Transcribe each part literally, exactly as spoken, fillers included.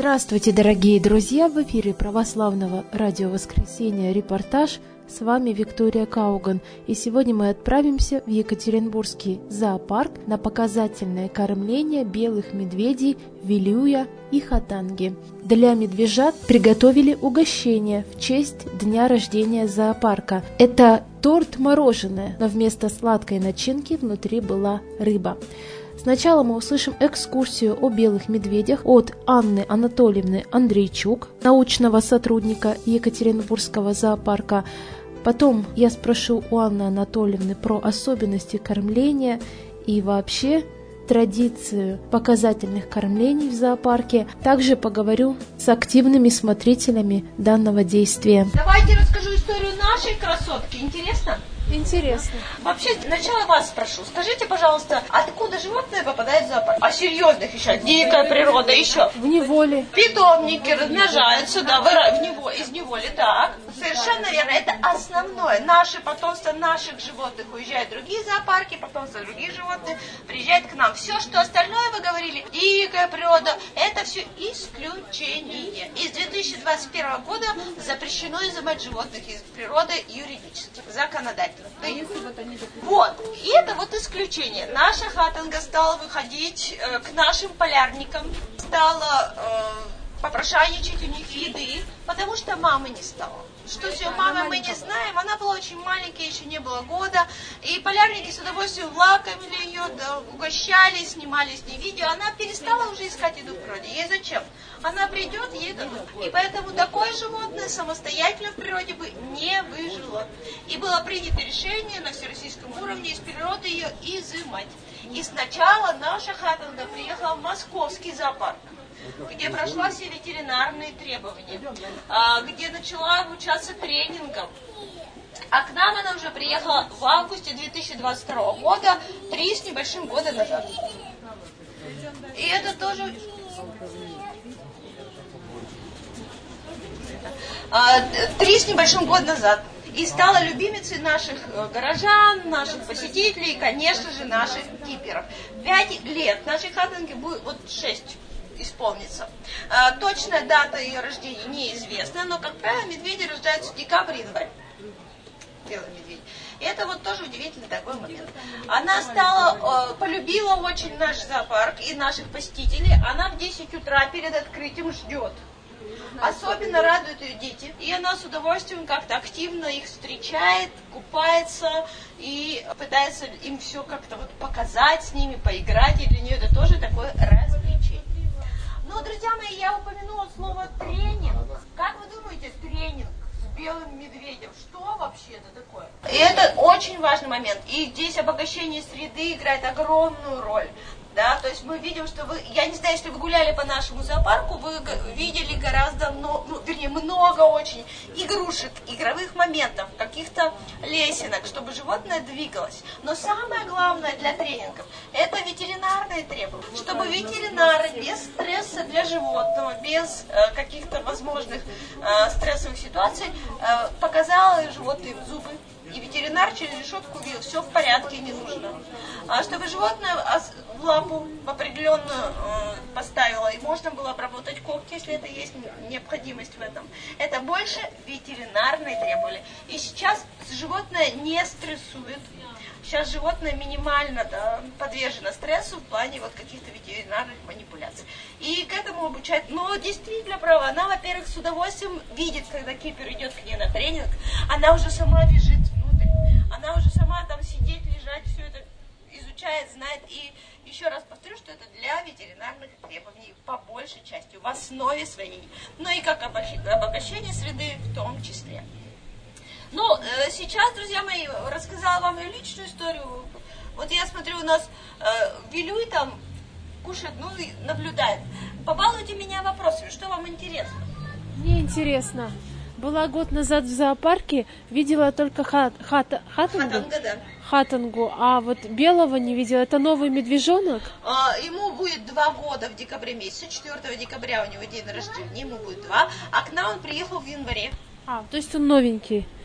Здравствуйте, дорогие друзья! В эфире Православного радио Воскресенья репортаж. С вами Виктория Кауган. И сегодня мы отправимся в Екатеринбургский зоопарк на показательное кормление белых медведей Вилюя и Хатанги. Для медвежат приготовили угощение в честь дня рождения зоопарка. Это торт-мороженое, но вместо сладкой начинки внутри была рыба. Сначала мы услышим экскурсию о белых медведях от Анны Анатольевны Андрейчук, научного сотрудника Екатеринбургского зоопарка. Потом я спрошу у Анны Анатольевны про особенности кормления и вообще традицию показательных кормлений в зоопарке. Также поговорю с активными смотрителями данного действия. Давайте расскажу историю нашей красотки. Интересно? Интересно. Вообще, сначала вас спрошу. Скажите, пожалуйста, откуда животные попадают в зоопарк? А серьезных еще? Дикая природа еще? В неволе. Питомники размножаются, да, выра... в него... из неволи, так. Совершенно верно. Это основное. Наши потомства наших животных уезжают в другие зоопарки, потомство других животных приезжает к нам. Все, что остальное, вы говорили, дикая природа, это все исключение. И с две тысячи двадцать первого года запрещено изымать животных из природы юридически, законодательно. А если вот они такие? Вот. И это вот исключение. Наша Хатанга стала выходить э, к нашим полярникам, стала э, попрошайничать у них еды, потому что мамы не стало. Что с ее мамой мы не знаем, она была очень маленькая, еще не было года, и полярники с удовольствием лакомили ее, да, угощали, снимали с ней видео, она перестала уже искать еду в природе. Ей зачем? Она придет, ей дадут. И поэтому такое животное самостоятельно в природе бы не выжило. И было принято решение на всероссийском уровне из природы ее изымать. И сначала наша Хатанга приехала в московский зоопарк, где прошла все ветеринарные требования, где начала обучаться тренингам. А к нам она уже приехала в августе две тысячи двадцать второго года, три с небольшим года назад. И это тоже... Три с небольшим года назад. И стала любимицей наших горожан, наших посетителей и, конечно же, наших киперов. Пять лет нашей Хатанге будет, вот шесть исполнится. А, точная дата ее рождения неизвестна, но, как правило, медведи рождаются в декабре-январе. Белый медведь. И это вот тоже удивительный такой момент. Она стала, э, полюбила очень наш зоопарк и наших посетителей. Она в десять утра перед открытием ждет. Особенно радуют ее дети. И она с удовольствием как-то активно их встречает, купается и пытается им все как-то вот показать с ними, поиграть. И для нее это тоже такое развлечение. Но, друзья мои, я упомянула слово тренинг. Как вы думаете, тренинг с белым медведем? Что вообще это такое? И это очень важный момент. И здесь обогащение среды играет огромную роль. Да, то есть мы видим, что вы, я не знаю, если вы гуляли по нашему зоопарку, вы видели гораздо, ну, вернее, много очень игрушек, игровых моментов, каких-то лесенок, чтобы животное двигалось. Но самое главное для тренингов – это ветеринарные требования, чтобы ветеринары без стресса для животного, без э, каких-то возможных э, стрессовых ситуаций э, показали животным зубы. И ветеринар через решетку видел, все в порядке, не нужно. А чтобы животное в лапу в определенную э, поставило, и можно было обработать когти, если это есть необходимость в этом. Это больше ветеринарные требования. И сейчас животное не стрессует. Сейчас животное минимально, да, подвержено стрессу в плане вот каких-то ветеринарных манипуляций. И к этому обучать. Но действительно права. Она, во-первых, с удовольствием видит, когда кипер идет к ней на тренинг, она уже сама бежит внутрь. Она уже сама там сидеть, лежать, все это изучает, знает. И еще раз повторю, что это для ветеринарных требований по большей части, в основе своей. Но и как обогащение среды в том числе. Ну, сейчас, друзья мои, рассказала вам ее личную историю. Вот я смотрю, у нас э, Вилюй там кушает, ну, и наблюдает. Побалуйте меня вопросами, что вам интересно? Мне интересно. Была год назад в зоопарке, видела только хат, хат, хатангу, Хатанга, да. хатангу, а вот белого не видела. Это новый медвежонок? А, ему будет два года в декабре месяце, четвёртого декабря у него день рождения, ему будет два, а к нам он приехал в январе. А, то есть он новенький.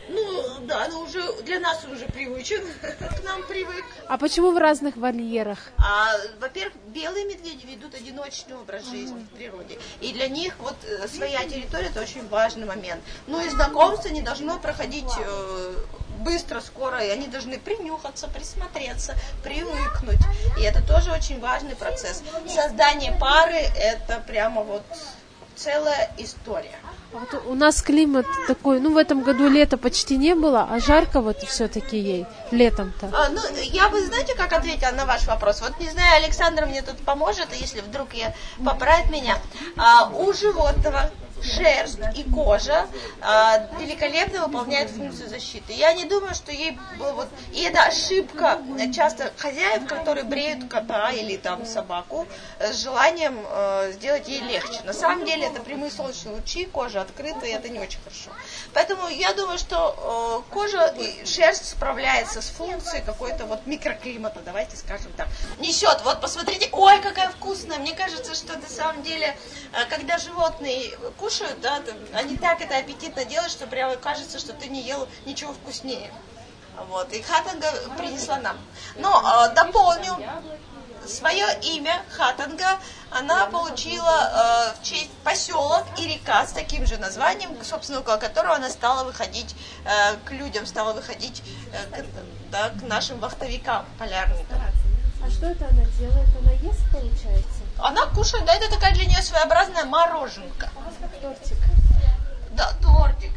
Ну, да, ну уже для нас он уже привычен, к нам привык. А почему в разных вольерах? А, во-первых, белые медведи ведут одиночный образ жизни в природе. И для них вот своя территория – это очень важный момент. Ну и знакомство не должно проходить э, быстро, скоро, и они должны принюхаться, присмотреться, привыкнуть. И это тоже очень важный процесс. Создание пары – это прямо вот целая история. А вот у нас климат такой, ну в этом году лета почти не было, а жарко вот все-таки ей летом-то. А, ну, я бы, знаете, как ответила на ваш вопрос? Вот не знаю, Александр мне тут поможет, если вдруг я поправит меня. А, у животного шерсть и кожа а, великолепно выполняют функцию защиты. Я не думаю, что ей было вот... И это ошибка часто хозяев, которые бреют кота или там собаку с желанием э, сделать ей легче. На самом деле это прямые солнечные лучи, кожа открыта, и это не очень хорошо. Поэтому я думаю, что э, кожа и шерсть справляется с функцией какой-то вот микроклимата, давайте скажем так. Несет, вот посмотрите, ой, какая вкусная. Мне кажется, что на самом деле, э, когда животные кушают, да, они так это аппетитно делают, что прямо кажется, что ты не ел ничего вкуснее. Вот, и Хатанга принесла нам. Но э, дополню, свое имя Хатанга она получила э, в честь поселок и река с таким же названием, собственно, около которого она стала выходить э, к людям, стала выходить э, к, да, к нашим вахтовикам, полярникам. А что это она делает? Она ест, получается? Она кушает, да, это такая для нее своеобразная мороженка. Как тортик. Да, тортик.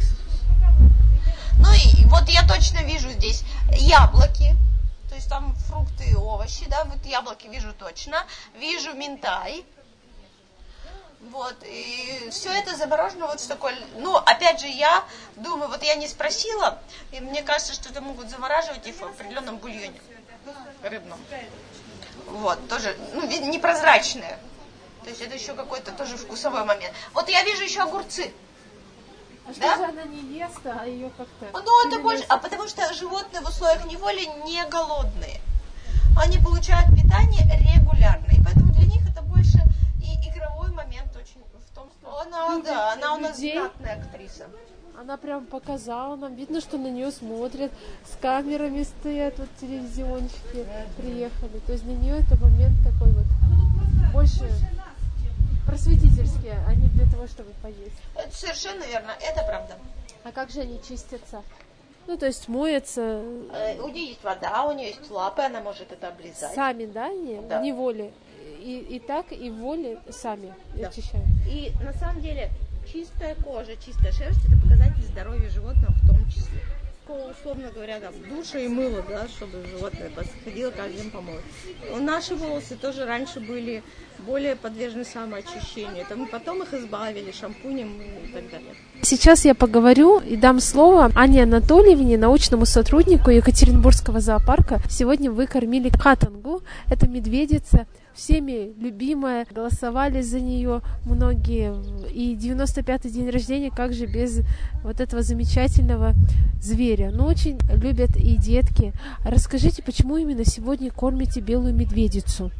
Ну и вот я точно вижу здесь яблоки, то есть там фрукты и овощи, да, вот яблоки вижу точно, вижу минтай, вот, и все это заморожено вот в такой, ну, опять же, я думаю, вот я не спросила, и мне кажется, что это могут замораживать и в определенном бульоне рыбном, вот, тоже, ну, непрозрачное, то есть это еще какой-то тоже вкусовой момент. Вот я вижу еще огурцы. А что да? же она не ест, а ее как-то... Ну, это больше... А потому что животные в условиях неволи не голодные. Они получают питание регулярно. И поэтому для них это больше и игровой момент очень в том, что она, да, она у нас знатная актриса. Она прям показала нам. Видно, что на нее смотрят. С камерами стоят, вот телевизионщики приехали. То есть для нее это момент такой вот больше... просветительские, а не для того, чтобы поесть. Это совершенно верно, это правда. А как же они чистятся? Ну, то есть моются... Э, у нее есть вода, у нее есть лапы, она может это облизать. Сами, да, не, да. не воли. И, и так, и в воле сами да. очищают. И на самом деле чистая кожа, чистая шерсть – это показатель здоровья животного в том числе. Условно говоря, там, душа и мыло, да, чтобы животное ходило каждый день помыть. Наши волосы тоже раньше были более подвержены самоочищению. Это мы потом их избавили шампунем и так далее. Сейчас я поговорю и дам слово Анне Анатольевне, научному сотруднику Екатеринбургского зоопарка. Сегодня вы кормили Хатангу. Это медведица, всеми любимая, голосовали за нее многие. И девяносто пятый день рождения, как же без вот этого замечательного зверя. Но очень любят и детки. Расскажите, почему именно сегодня кормите белую медведицу?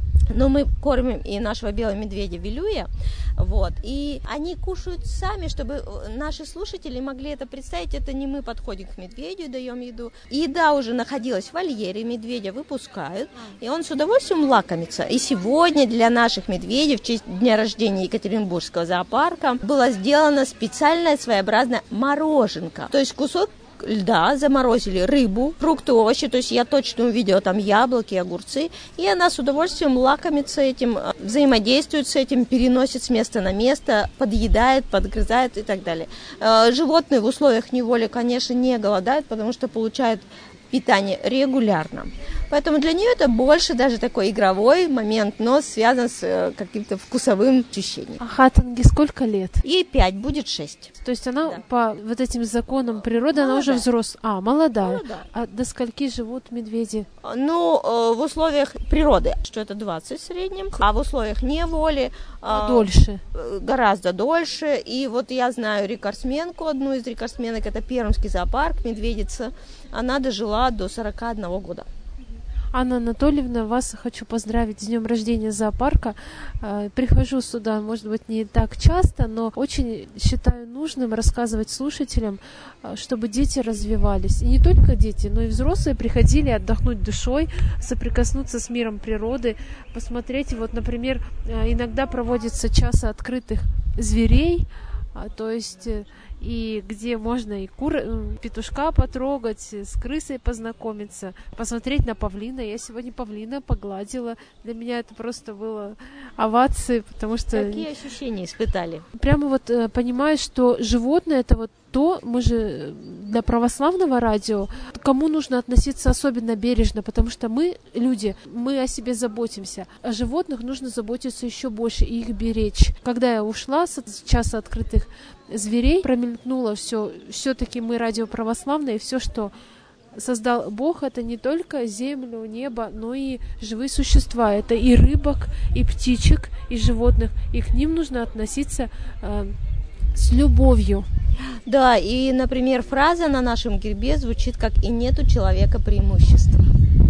Но мы кормим и нашего белого медведя Вилюя, вот, и они кушают сами, чтобы наши слушатели могли это представить, это не мы подходим к медведю и даем еду. Еда уже находилась в вольере, медведя выпускают, и он с удовольствием лакомится. И сегодня для наших медведей в честь дня рождения Екатеринбургского зоопарка была сделана специальная своеобразная мороженка, то есть кусок льда, заморозили рыбу, фрукты, овощи, то есть я точно увидела там яблоки, огурцы, и она с удовольствием лакомится этим, взаимодействует с этим, переносит с места на место, подъедает, подгрызает и так далее. Животные в условиях неволи, конечно, не голодают, потому что получают питание регулярно. Поэтому для нее это больше даже такой игровой момент, но связан с каким-то вкусовым ощущением. А Хатанге сколько лет? Ей пять, будет шесть. То есть она да. по вот этим законам природы, молодая. Она уже взрослая. А, молодая. молодая. А до скольки живут медведи? Ну, в условиях природы, что это двадцать в среднем, а в условиях неволи... А дольше? Гораздо дольше. И вот я знаю рекордсменку, одну из рекордсменок, это Пермский зоопарк, медведица. Она дожила до сорока одного года. Анна Анатольевна, вас хочу поздравить с днем рождения зоопарка. Прихожу сюда, может быть, не так часто, но очень считаю нужным рассказывать слушателям, чтобы дети развивались. И не только дети, но и взрослые приходили отдохнуть душой, соприкоснуться с миром природы, посмотреть. Вот, например, иногда проводится час открытых зверей, то есть и где можно и кур, петушка потрогать, с крысой познакомиться, посмотреть на павлина. Я сегодня павлина погладила. Для меня это просто было овации, потому что... Какие ощущения испытали? Прямо вот понимаешь, что животное — это вот то, мы же для православного радио, кому нужно относиться особенно бережно, потому что мы, люди, мы о себе заботимся. О животных нужно заботиться еще больше и их беречь. Когда я ушла с часа открытых зверей, промелькнуло все, все-таки мы радио православное, и все, что создал Бог, это не только землю, небо, но и живые существа. Это и рыбок, и птичек, и животных. И к ним нужно относиться э, с любовью. Да, и, например, фраза на нашем гербе звучит как «и нету человека преимущества».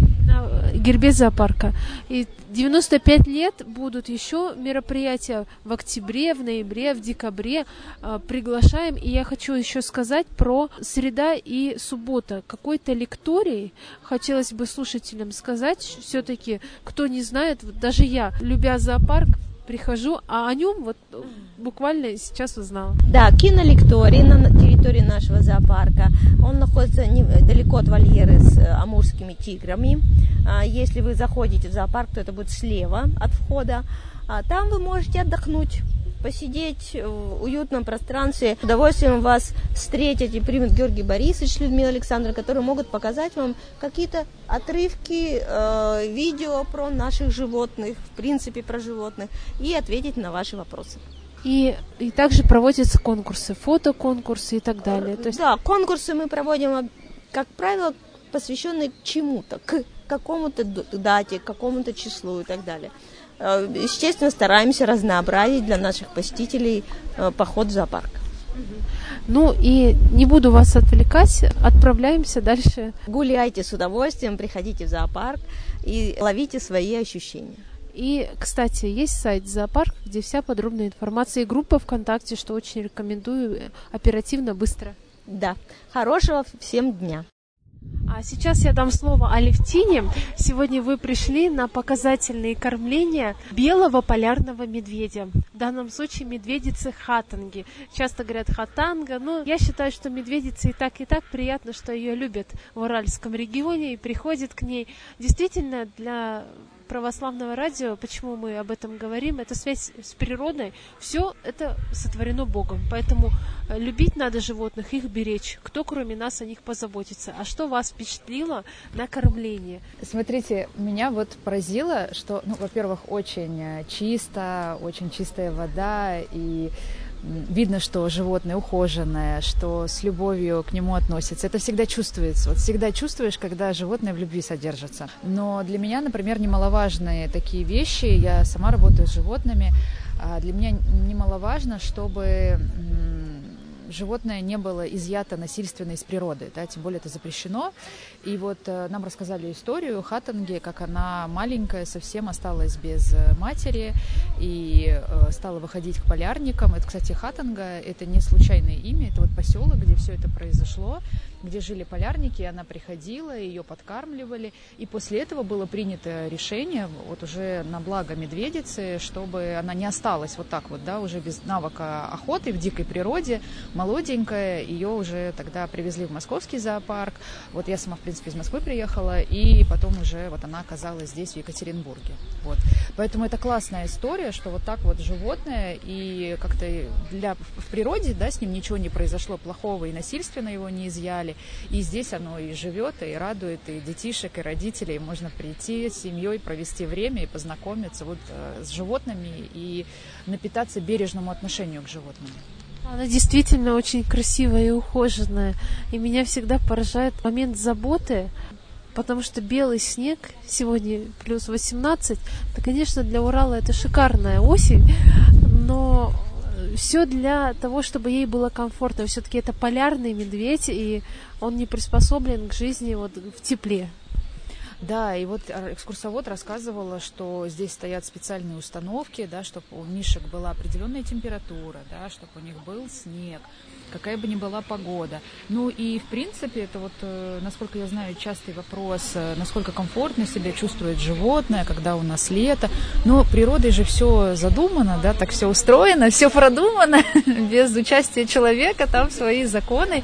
На гербе зоопарка. И девяносто пять лет будут еще мероприятия в октябре, в ноябре, в декабре. Приглашаем. И я хочу еще сказать про среда и суббота. Какой-то лекторий хотелось бы слушателям сказать. Все-таки, кто не знает, даже я, любя зоопарк, прихожу, а о нем вот буквально сейчас узнала. Да, кинолекторий на территории нашего зоопарка. Он находится недалеко от вольеры с амурскими тиграми. Если вы заходите в зоопарк, то это будет слева от входа. Там вы можете отдохнуть, посидеть в уютном пространстве. С удовольствием вас встретить и примет Георгий Борисович, Людмила Александровна, которые могут показать вам какие-то отрывки э, видео про наших животных, в принципе про животных, и ответить на ваши вопросы. И, и также проводятся конкурсы, фотоконкурсы и так далее. То есть... Да, конкурсы мы проводим, как правило, посвященные чему-то, к какому-то дате, к какому-то числу и так далее. Естественно, стараемся разнообразить для наших посетителей поход в зоопарк. Ну и не буду вас отвлекать, отправляемся дальше. Гуляйте с удовольствием, приходите в зоопарк и ловите свои ощущения. И, кстати, есть сайт зоопарк, где вся подробная информация, и группа ВКонтакте, что очень рекомендую, оперативно, быстро. Да, хорошего всем дня. А сейчас я дам слово Алевтине. Сегодня вы пришли на показательные кормления белого полярного медведя. В данном случае медведицы хатанги. Часто говорят хатанга, но я считаю, что медведица и так, и так приятно, что ее любят в Уральском регионе и приходят к ней. Действительно, для православного радио, почему мы об этом говорим, это связь с природой, все это сотворено Богом, поэтому любить надо животных, их беречь, кто кроме нас о них позаботится. А что вас впечатлило на кормление? Смотрите, меня вот поразило, что, ну, во-первых, очень чисто, очень чистая вода, и видно, что животное ухоженное, что с любовью к нему относится. Это всегда чувствуется. Вот всегда чувствуешь, когда животное в любви содержится. Но для меня, например, немаловажные такие вещи. Я сама работаю с животными. Для меня немаловажно, чтобы животное не было изъято насильственно из природы, да, тем более это запрещено. И вот э, нам рассказали историю хатанги, как она маленькая совсем осталась без матери и э, стала выходить к полярникам. Это, кстати, хатанга, это не случайное имя, это вот поселок, где все это произошло, где жили полярники, и она приходила, ее подкармливали. И после этого было принято решение, вот уже на благо медведицы, чтобы она не осталась вот так вот, да, уже без навыка охоты в дикой природе, молоденькая, ее уже тогда привезли в московский зоопарк. Вот я сама, в принципе, из Москвы приехала, и потом уже вот она оказалась здесь, в Екатеринбурге. Вот. Поэтому это классная история, что вот так вот животное, и как-то для, в природе, да, с ним ничего не произошло плохого, и насильственно его не изъяли. И здесь оно и живет, и радует, и детишек, и родителей. Можно прийти с семьей, провести время и познакомиться вот с животными и напитаться бережному отношению к животным. Она действительно очень красивая и ухоженная. И меня всегда поражает момент заботы, потому что белый снег, сегодня плюс восемнадцать, то, конечно, для Урала это шикарная осень, но все для того, чтобы ей было комфортно. Все-таки это полярный медведь, и он не приспособлен к жизни вот в тепле. Да, и вот экскурсовод рассказывала, что здесь стоят специальные установки, да, чтобы у мишек была определенная температура, да, чтобы у них был снег, какая бы ни была погода. Ну и, в принципе, это вот, насколько я знаю, частый вопрос, насколько комфортно себя чувствует животное, когда у нас лето. Но природой же все задумано, да, так все устроено, все продумано, без участия человека, там свои законы.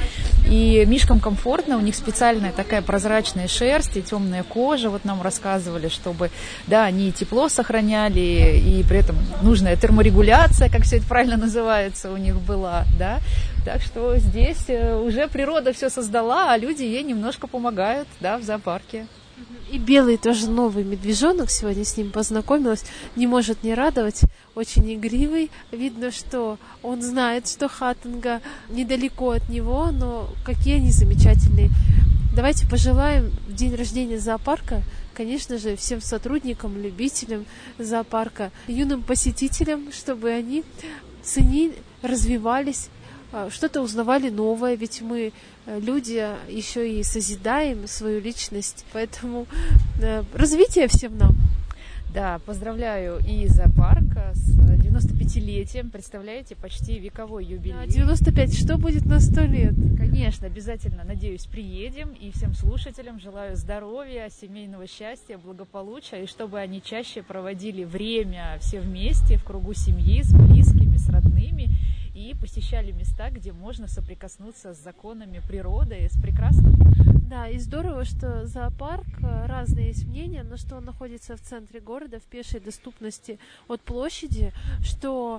И мишкам комфортно, у них специальная такая прозрачная шерсть и темная кожа, вот нам рассказывали, чтобы, да, они тепло сохраняли, и при этом нужная терморегуляция, как все это правильно называется, у них была, да. Так что здесь уже природа все создала, а люди ей немножко помогают, да, в зоопарке. И белый тоже новый медвежонок, сегодня с ним познакомилась, не может не радовать, очень игривый. Видно, что он знает, что Хатанга недалеко от него, но какие они замечательные. Давайте пожелаем в день рождения зоопарка, конечно же, всем сотрудникам, любителям зоопарка, юным посетителям, чтобы они ценили, развивались, что-то узнавали новое, ведь мы, люди, еще и созидаем свою личность, поэтому развитие всем нам. Да, поздравляю и зоопарк с девяностопятилетием, представляете, почти вековой юбилей. Да, девяносто пять, что будет на сто лет? Конечно, обязательно, надеюсь, приедем, и всем слушателям желаю здоровья, семейного счастья, благополучия, и чтобы они чаще проводили время все вместе, в кругу семьи, с близкими, с родными, и посещали места, где можно соприкоснуться с законами природы, с прекрасным. Да, и здорово, что зоопарк, разные есть мнения, но что он находится в центре города, в пешей доступности от площади, что,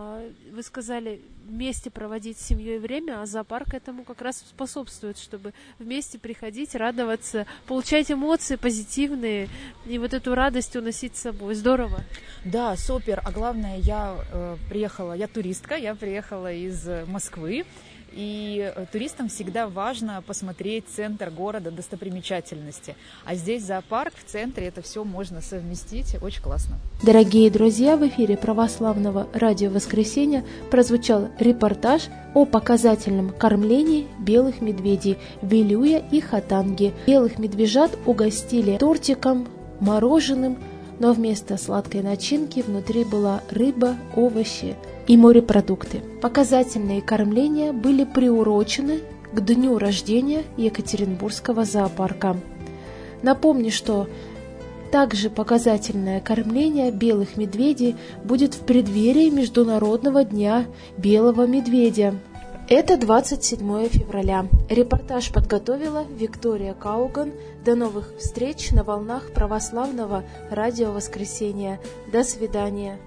вы сказали, вместе проводить с семьей время, а зоопарк этому как раз способствует, чтобы вместе приходить, радоваться, получать эмоции позитивные и вот эту радость уносить с собой. Здорово. Да, супер. А главное, я э, приехала, я туристка, я приехала из Москвы, и туристам всегда важно посмотреть центр города, достопримечательности. А здесь зоопарк в центре, это все можно совместить. Очень классно. Дорогие друзья, в эфире православного радио «Воскресенье» прозвучал репортаж о показательном кормлении белых медведей в Вилюя и Хатанге. Белых медвежат угостили тортиком, мороженым, но вместо сладкой начинки внутри была рыба, овощи и морепродукты. Показательные кормления были приурочены к дню рождения Екатеринбургского зоопарка. Напомню, что также показательное кормление белых медведей будет в преддверии Международного дня белого медведя. Это двадцать седьмое февраля. Репортаж подготовила Виктория Кауган. До новых встреч на волнах православного радио «Воскресенье». До свидания.